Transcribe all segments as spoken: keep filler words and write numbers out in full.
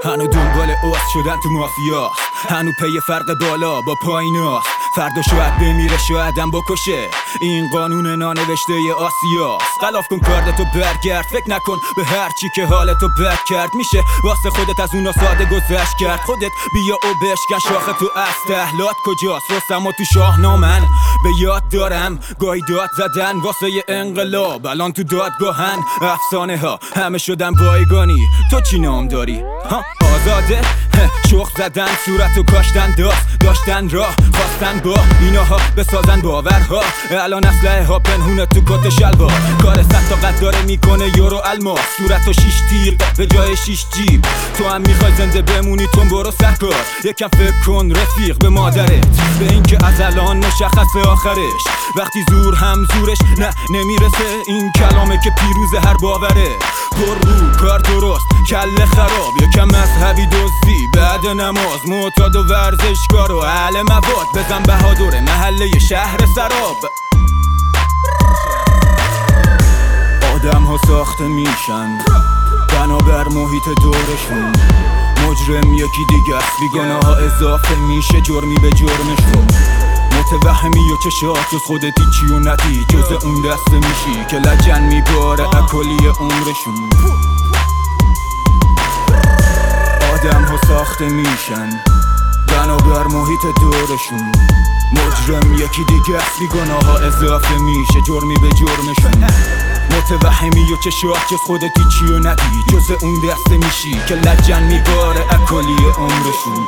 هنو دنبال اوست شدن تو مافیاست، هنو پی فرق بالا با پاییناست. فردا شاید بمیره شایدم بکشه، این قانون نانوشته آسیاست. غلاف کن کاردتو برگرد، فکر نکن به هر چی که حالتو بد کرد. میشه واسه خودت از اونا ساده گذشت کرد. خودت بیا و بشکن شاخه تو استهلات کجاست. رستم و تو شاهنامن به یاد دارم، گاهی داد زدن واسه ی انقلاب. الان تو دادگاهن افسانه ها همه شدن بایگانی. تو چی نام داری؟ ها آزاده؟ شوخ زدن صورتو کاشتن داست، داشتن راه خواستن با ایناها بسازن باورها. الان اسلحه ها پنهونه تو کت شلوار. کار صد تا قد داره میکنه یورو الماس. صورتو شیش تیر به جای شیش جیب. تو هم میخوای زنده بمونی تون برو سرکار. یکم فکر کن رفیق به مادرت، به اینکه از الان مشخصه آخرش. وقتی زور هم زورش نه نمیرسه، این کلامه که پیروز هر باوره. پر رو کار درست کله خراب، یکم مذهبی دزدی بعد نماز. معتاد و ورزشکار و اهل مواد، بزن بهادر محله شهر سراب. آدم ها ساخته میشن بنابر محیط دورشون. مجرم یکی دیگه است، بیگناه ها اضافه میشه جرمی به جرمشون. متوهمی و چشات جز خودت چی و ندی، جز اون دسته میشی که لجن میباره اکلی عمرشون. آدم ها ساخته میشن بنابر محیط دورشون. مجرم یکی دیگه است، بیگناه ها اضافه میشه جرمی به جرمشون. متوهمی و چشات جز خودت چی و ندی، جز اون دسته میشی که لجن میباره اکلی عمرشون.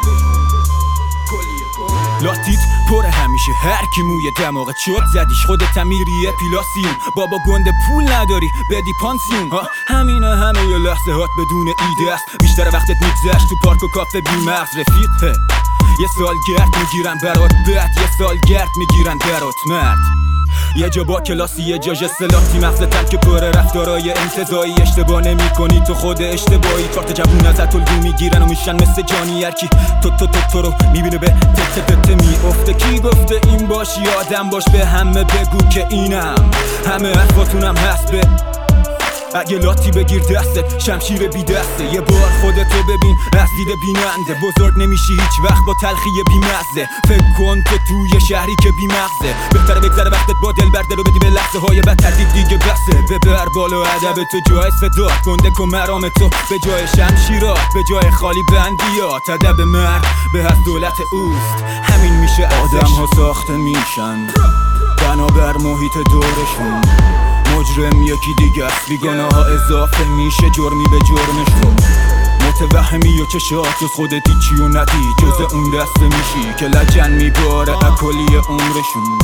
لاتیت پر همیشه هر کی موی دماغت شد زدیش. خودت میری اپیلاسیون، بابا گنده پول نداری بدی پانسیون. ها همینه همه یه لحظه هات بدون ایده است. بیشتر وقتت میگذشت تو پارک و کافه بی مغز رفیق. یه سال گرد میگیرن برات بعد، یه سال گرد میگیرن برات مرد. یه جا با کلاسی یه جا جسلاتی، مغزتم که پر رفتارای انتزاعی. اشتباه نمی کنی تو خود اشتباهی. کارت جوون ازت الگو میگیرن و میشن مثل جانی. هرکی تو تو تو تو رو میبینه به تته تته میافته. کی گفته این باشی آدم باش، به همه بگو که اینم. همه حرفاتونم هست به اگه لاتی بگیر دستت شمشیر بی دسته. یه بار خودتو ببین از دید بیننده. بزرگ نمیشی هیچ وقت با تلخی بی مزه. فکر کن که توی شهری که بی مغزه. بهتره بگذره وقتت با دل برده رو بدی به لحظه های بد. تردید دیگه بسه. ببر بالا ادب تو جای صدا. گنده کن مرام تو به جای شمشیرات، به جای خالی بندیات. ادب مرد به از دولت اوست، همین میشه. آدم ها ساخته میشن بنابر محیط دورشون. مجرم یکی دیگه است، بیگناه ها اضافه میشه جرمی به جرمشون. متوهمی و چشات جز خودت چی و ندی، جز اون دسته میشی که لجن میباره اکلی عمرشون.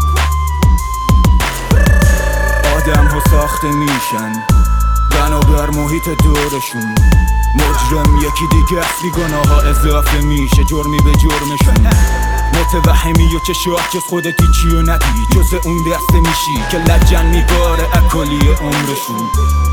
آدم ها ساخته میشن بنابر محیط دورشون. مجرم یکی دیگه است، بیگناه ها اضافه میشه جرمی به جرمشون. متوهمی و چشات جز خودت چی و ندی، جز اون دسته میشی که لجن میباره اکلی عمرشون.